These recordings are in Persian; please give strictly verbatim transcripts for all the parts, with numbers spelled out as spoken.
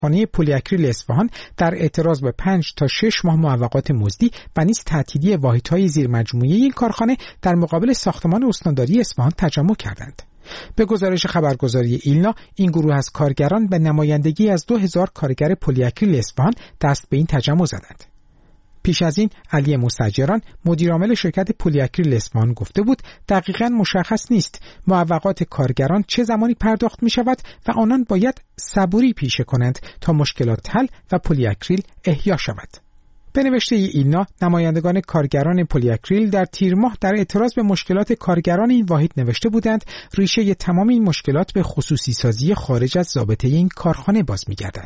خانه پلی‌اکریل اصفهان در اعتراض به پنج تا شش ماه موقت مزدی و نیز تعطیلی واحدهای زیرمجموعه این کارخانه در مقابل ساختمان استانداری اصفهان تجمع کردند. به گزارش خبرگزاری ایلنا، این گروه از کارگران به نمایندگی از دو هزار کارگر پلی‌اکریل اصفهان دست به این تجمع زدند. پیش از این علی مستاجران مدیرعامل شرکت پلی‌اکریل اصفهان گفته بود دقیقاً مشخص نیست موقعات کارگران چه زمانی پرداخت می شود و آنان باید صبوری پیشه کنند تا مشکلات حل و پلی‌اکریل احیا شود. به نوشته ایلنا، نمایندگان کارگران پلی‌اکریل در تیر ماه در اعتراض به مشکلات کارگران این واحد نوشته بودند ریشه تمام این مشکلات به خصوصی سازی خارج از ضابطه این کارخانه باز می‌گردد.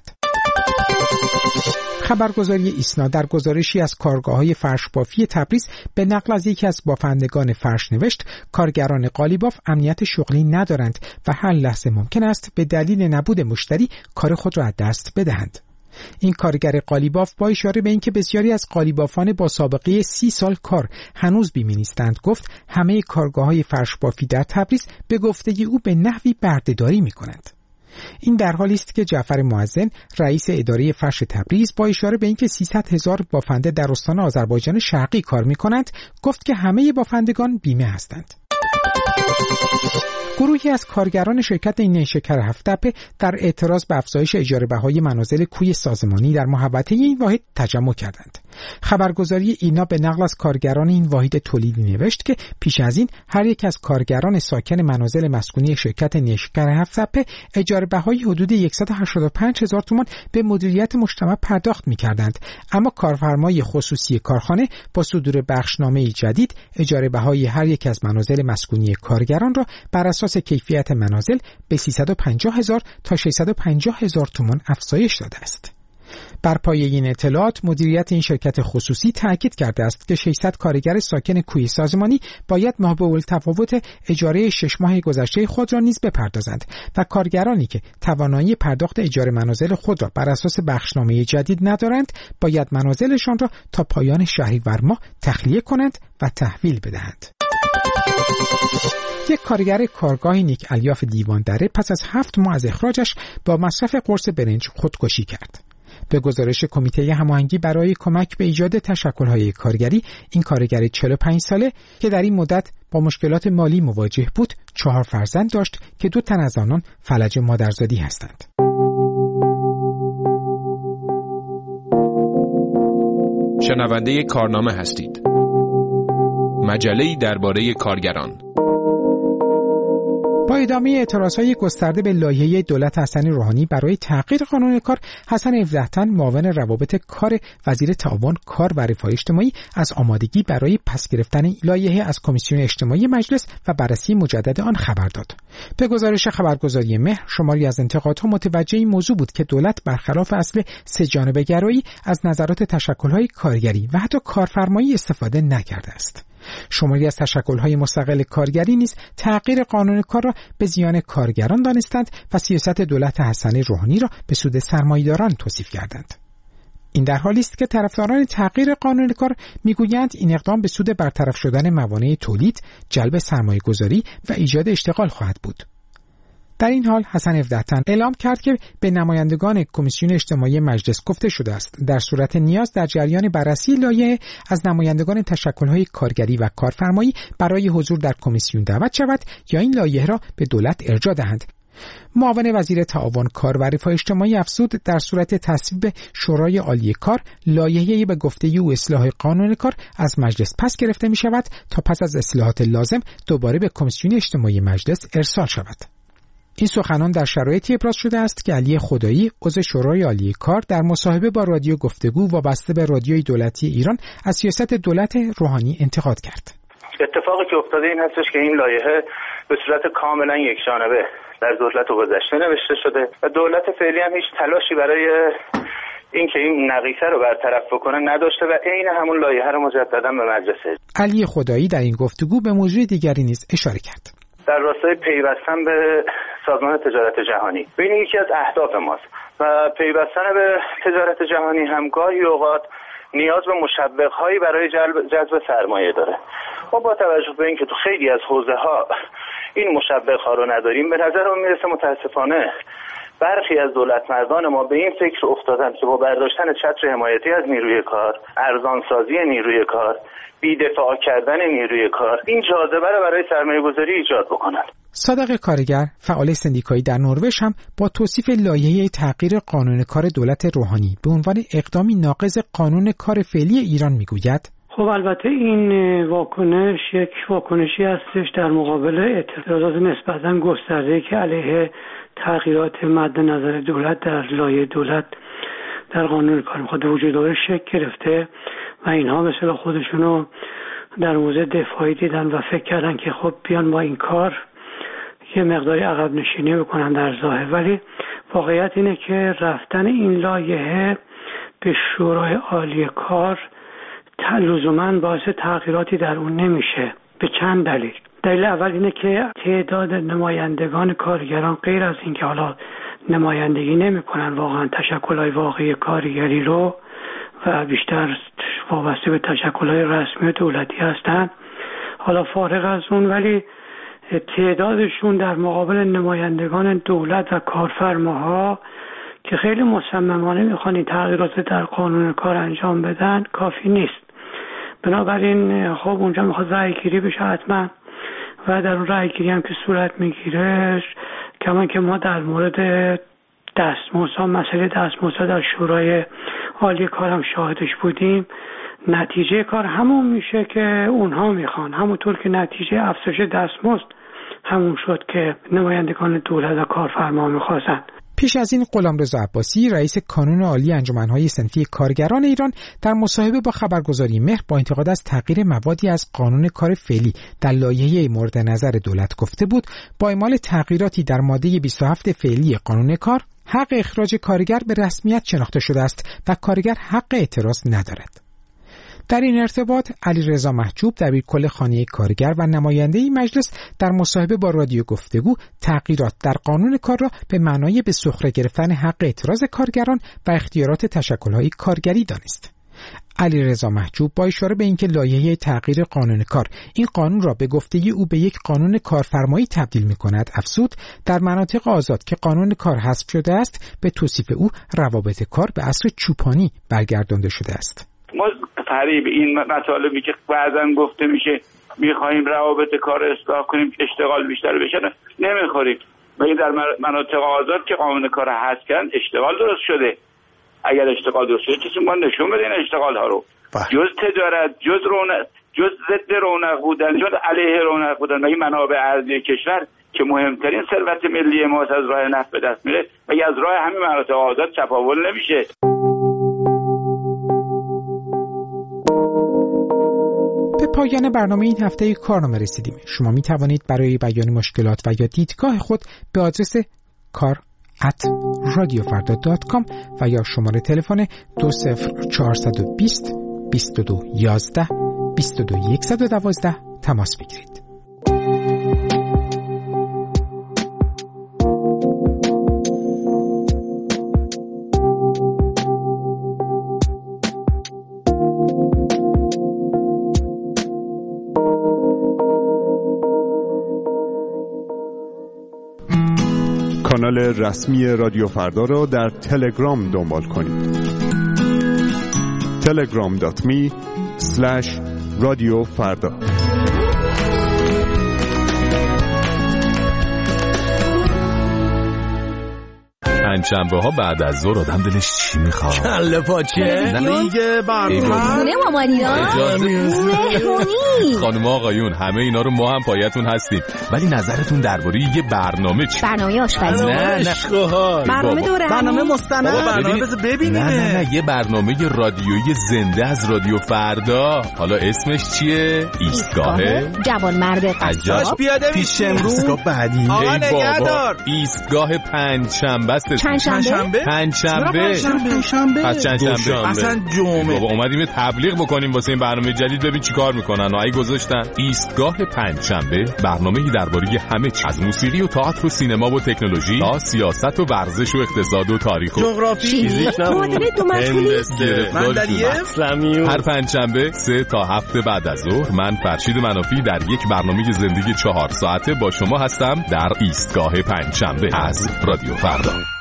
خبرگزاری ایسنا در گزارشی از کارگاه‌های فرش بافی تبریز به نقل از یکی از بافندگان فرش نوشت کارگران قالیباف امنیت شغلی ندارند و هر لحظه ممکن است به دلیل نبود مشتری کار خود را از دست بدهند. این کارگر قالیباف با اشاره به اینکه بسیاری از قالیبافان با سابقه سی سال کار هنوز بیمه نیستند گفت همه کارگاه‌های فرش بافی در تبریز به گفته او به نحوی بردهداری می‌کنند. این در حالی است که جعفر معزن رئیس اداره فرش تبریز با اشاره به اینکه سیصد هزار بافنده در استان آذربایجان شرقی کار می‌کنند گفت که همه بافندگان بیمه هستند. گروهی از کارگران شرکت نیشکر هفت‌تپه در اعتراض به افزایش اجاره بهای منازل کوی سازمانی در محوطه این واحد تجمع کردند. خبرگزاری اینا به نقل از کارگران این واحد تولیدی نوشت که پیش از این هر یک از کارگران ساکن منازل مسکونی شرکت نیشکر هفت‌تپه اجاره بهای حدود صد و هشتاد و پنج هزار تومان به مدیریت مجتمع پرداخت می‌کردند، اما کارفرمای خصوصی کارخانه با صدور بخشنامه جدید اجاره بهای هر یک از منازل مسکونی کارگران را بر اساس کیفیت منازل به سیصد و پنجاه هزار تا ششصد و پنجاه هزار تومان افزایش داده است. بر پایه این اطلاعات مدیریت این شرکت خصوصی تاکید کرده است که ششصد کارگر ساکن کوی سازمانی باید مابع التفاوت اجاره شش ماه گذشته خود را نیز بپردازند و کارگرانی که توانایی پرداخت اجاره منازل خود را بر اساس بخشنامه جدید ندارند باید منازلشان را تا پایان شهریور ماه تخلیه کنند و تحویل بدهند. یک کارگر کارگاه نیک الیاف دیوان دره پس از هفت ماه از اخراجش با مصرف قرص برنج خودکشی کرد. به گزارش کمیته هماهنگی برای کمک به ایجاد تشکل‌های کارگری، این کارگر چهل و پنج ساله که در این مدت با مشکلات مالی مواجه بود، چهار فرزند داشت که دو تن از آنان فلج مادرزادی هستند. شنونده کارنامه هستید. مجله‌ای درباره کارگران. با ادامه اعتراضهای گسترده به لایحه دولت حسن روحانی برای تغییر قانون کار، حسن هفده‌تن معاون روابط کار وزیر تعاون کار و رفاه اجتماعی از آمادگی برای پس گرفتن لایحه از کمیسیون اجتماعی مجلس و بررسی مجدد آن خبر داد. به گزارش خبرگزاری مهر، شماری از انتقادها متوجه این موضوع بود که دولت برخلاف اصل سه جانبه گرایی از نظرات تشکل‌های کارگری و حتی کارفرمایی استفاده نکرده است. شماری از تشکل‌های مستقل کارگری نیز تغییر قانون کار را به زیان کارگران دانستند و سیاست دولت حسن روحانی را به سود سرمایه‌داران توصیف کردند. این در حالی است که طرفداران تغییر قانون کار میگویند این اقدام به سود برطرف شدن موانع تولید، جلب سرمایه‌گذاری و ایجاد اشتغال خواهد بود. در این حال حسن هفده‌تن اعلام کرد که به نمایندگان کمیسیون اجتماعی مجلس گفته شده است در صورت نیاز در جریان بررسی لایحه از نمایندگان تشکل‌های کارگری و کارفرمایی برای حضور در کمیسیون دعوت شود یا این لایحه را به دولت ارجاع دهند. معاون وزیر تعاون کار و رفاه اجتماعی افزود در صورت تصویب شورای عالی کار لایحه‌ای به گفته او اصلاح قانون کار از مجلس پس گرفته می شود تا پس از اصلاحات لازم دوباره به کمیسیون اجتماعی مجلس ارسال شود. این سخنان در شرایطی ابراز شده است که علی خدایی عضو شورای عالی کار در مصاحبه با رادیو گفتگو وابسته به رادیوی دولتی ایران از سیاست دولت روحانی انتقاد کرد. اتفاقی که افتاده این هستش که این لایحه به صورت کاملا یکجانبه در دولت گذشته نوشته شده و دولت فعلی هم هیچ تلاشی برای اینکه این نقیصه رو برطرف بکنه نداشته و عین همون لایحه رو مجددا به مجلس. علی خدایی در این گفتگو به موضوع دیگری نیز اشاره کرد. در راستای پیوستن به سازمان تجارت جهانی. این یکی از اهداف ماست و پیوستن به تجارت جهانی هم گاهی اوقات نیاز به مشوق‌هایی برای جلب جذب سرمایه داره. ما با توجه به اینکه تو خیلی از حوزه‌ها این مشوق‌ها رو نداریم، به نظر من میرسه متاسفانه برخی از دولتمردان ما به این فکر افتادن که با برداشتن چتر حمایتی از نیروی کار، ارزانسازی نیروی کار، بی‌دفاع کردن نیروی کار، این جاذبه رو برای سرمایه‌گذاری ایجاد بکنن. صادق کارگر، فعال سندیکایی در نروژ، هم با توصیف لایحه تغییر قانون کار دولت روحانی به عنوان اقدامی ناقض قانون کار فعلی ایران میگوید: خب البته این واکنش یک واکنشی هستش در مقابل اعتراضات نسبتاً گسترده‌ای که علیه تغییرات مد نظر دولت در لایحه دولت در قانون کار میخواد وجود داره شکل گرفته و اینها مثل خودشونو در موضع دفاعی دیدن و فکر کردن که خب بیان با این کار یه مقداری عقب نشینی بکنن در ظاهر، ولی واقعیت اینه که رفتن این لایحه به شورای عالی کار لزوماً باعث تغییراتی در اون نمیشه به چند دلیل. دلیل اول اینه که تعداد نمایندگان کارگران غیر از این که حالا نمایندگی نمیکنن واقعا تشکل‌های واقعی کارگری رو و بیشتر وابسته به تشکل‌های رسمی دولتی هستن، حالا فارغ از اون ولی تعدادشون در مقابل نمایندگان دولت و کارفرماها که خیلی مصممانه میخوان این تغییرات در قانون کار انجام بدن کافی نیست. بنابراین خب اونجا میخواد رأی گیری بشه حتما و در اون رأی گیری هم که صورت میگیره کمان که ما در مورد دستمزدها، مسئله دستمزدها در شورای عالی کارم شاهدش بودیم، نتیجه کار همون میشه که اونها میخوان، همونطور که نتیجه افزایش دستمزد همون شد که نمایندگان دولت و کارفرما میخواستن. پیش از این غلامرضا عباسی، رئیس کانون عالی انجمن‌های صنفی کارگران ایران، در مصاحبه با خبرگزاری مهر با انتقاد از تغییر موادی از قانون کار فعلی در لایحه مورد نظر دولت گفته بود با اعمال تغییراتی در ماده بیست و هفت فعلی قانون کار، حق اخراج کارگر به رسمیت شناخته شده است و کارگر حق اعتراض ندارد. در این ارتباط علیرضا محجوب، دبیرکل خانه کارگر و نماینده مجلس، در مصاحبه با رادیو گفتگو تغییرات در قانون کار را به معنای به سخره گرفتن حق اعتراض کارگران و اختیارات تشکل‌های کارگری دانست. علیرضا محجوب با اشاره به اینکه لایحه تغییر قانون کار این قانون را به گفته او به یک قانون کارفرمایی تبدیل می‌کند، افزود در مناطق آزاد که قانون کار حذف شده است به توصیف او روابط کار به عصر چوپانی برگردانده شده است. ما فریب این مطالبی که بعضا گفته میشه میخواهیم روابط کار اصلاح کنیم اشتغال بیشتر بشه نمیخوریم، ولی در مناطق آزاد که قانون کار حذف کردن اشتغال درست شده. اگر اشتغال درست شده کسی ما نشون بده این اشتغال ها رو، جز تجارت، جز رونق، جز ضد رونق بودن، جز علیه رونق بودن و این منابع ارضی کشور که مهمترین ثروت ملی ما از راه نفت به دست میره و از راه همین مناطق آزاد چپاول نمیشه. به پایان برنامه این هفته کارنامه رسیدیم. شما می توانید برای بیان مشکلات و یا دیدگاه خود به آدرس کار ات رادیو فردا دات کام و یا شماره تلفن دو صفر چهار دو صفر بیست و دو یازده بیست و دو صد و دوازده تماس بگیرید. کانال رسمی رادیو فردا را در تلگرام دنبال کنید. تلگرام دات می اسلش رادیو فردا. پنجشنبه ها بعد از ظهر آدم دلش چی میخواد؟ کله پاچه دیگه برنامه خونه مامانینا مهمونی. خانم آقایون همه اینا رو ما هم پایتون هستیم، ولی نظرتون درباره یه برنامه چی؟ برنامه آشپزی. نه نه برنامه دورمی، برنامه مستند، برنامه بذار ببینیم. نه نه نه یه برنامه رادیویی زنده از رادیو فردا. حالا اسمش چیه؟ ایستگاه جوانمرد قصاب. پیاده میشیم ایستگاه بعدی. آقا نگهدار. ایستگاه پنجشنبه است. چند شنبه؟ پنج شنبه. پس چند شنبه. اصلا جمعه. بابا اومدیم تبلیغ بکنیم واسه این برنامه جدید، ببین چیکار میکنن. و ای گذاشتن ایستگاه پنج شنبه، برنامه‌ای درباره همه چیز از موسیقی و تئاتر و سینما و تکنولوژی تا سیاست و ورزش و اقتصاد و تاریخ و جغرافی، فیزیک، معادله دو مشغولی، اسلامی. هر پنج شنبه سه تا هفت بعد از ظهر من فرشید منافی در یک برنامه زندگی چهار ساعته با شما هستم در ایستگاه پنج شنبه از رادیو فردا.